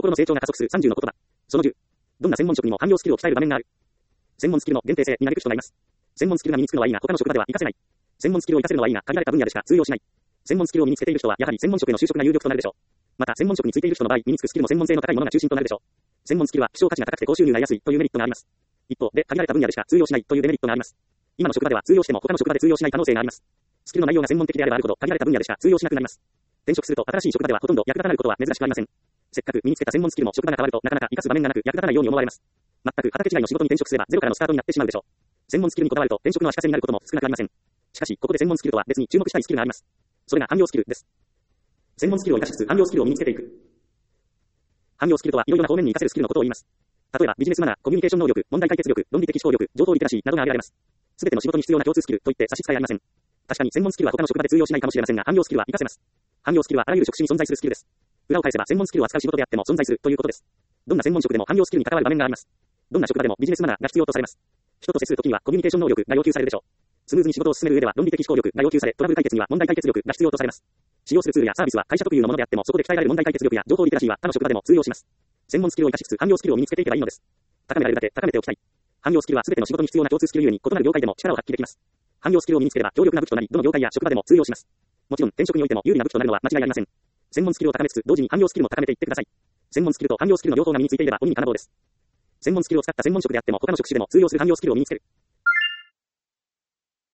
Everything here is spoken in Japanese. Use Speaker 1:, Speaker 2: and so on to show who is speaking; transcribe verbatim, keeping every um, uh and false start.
Speaker 1: 心の成長が加速するさんじゅうの言葉。そのじゅう。どんな専門職にも汎用スキルを鍛える場面がある。専門スキルの限定性になり口となります。専門スキルが身につくのはいいが、他の職場では活かせない。専門スキルを活かせるのはいいが、限られた分野でしか通用しない。専門スキルを身につけている人は、やはり専門職への就職が有力となるでしょう。また、専門職についている人の場合、身につくスキルも専門性の高いものが中心となるでしょう。専門スキルは希少価値が高くて高収入が得やすいというメリットがあります。一方で、限られた分野でしか通用しないというデメリットがあります。今の職場では通用しても他の職場で通用しない可能性があります。スキルの内容が専門的であればあるほど、限られた分野でしか通用しなくなります。転職すると新しい職場ではほとんど役立たないことは珍しくありません。せっかく身につけた専門スキルも職場が変わるとなかなか活かす場面がなく役立たないように思われます。全く畑違いの仕事に転職すればゼロからのスタートになってしまうでしょう。専門スキルにこだわると転職の足かせになることも少なくありません。しかし、ここで専門スキルとは別に注目したいスキルがあります。それが汎用スキルです。専門スキルを活かしつつ汎用スキルを身につけていく。汎用スキルとはいろいろな方面に活かせるスキルのことを言います。例えばビジネスマナー、コミュニケーション能力、問題解決力、論理的思考力、情報リテラシーなどが挙げられます。すべての仕事に必要な共通スキルといって差し支えありません。確かに専門スキルは他の職場で通用しないかもしれませんが、汎用スキルは活かせます。汎用スキルはあらゆる職種に存在するスキルです。裏を返せば専門スキルを扱う仕事であっても存在するということです。どんな専門職でも汎用スキルに関わる場面があります。どんな職場でもビジネスマナーが必要とされます。人と接するときにはコミュニケーション能力が要求されるでしょう。スムーズに仕事を進める上では論理的思考力が要求され、トラブル解決には問題解決力が必要とされます。使用するツールやサービスは会社特有のものであっても、そこで鍛えられる問題解決力や情報リテラシーは他の職場でも通用します。専門スキルを活かしつつ汎用スキルを身につけていけばいいのです。高められるだけ高めておきたい。汎用スキルは全ての仕事に必要な共通スキルゆえに異なる業界でも力を発揮できます。汎用スキルを身につければ強力な武器となり、どの業界や職場でも通用します。もちろん転職においても有利な武器となるのは間違いありません。専門スキルを高めつつ同時に汎用スキルも高めていってください。専門スキルと汎用スキルの両方が身についていれば鬼に金棒です。専門スキルを使った専門職であっても他の職種でも通用する汎用スキルを身につける。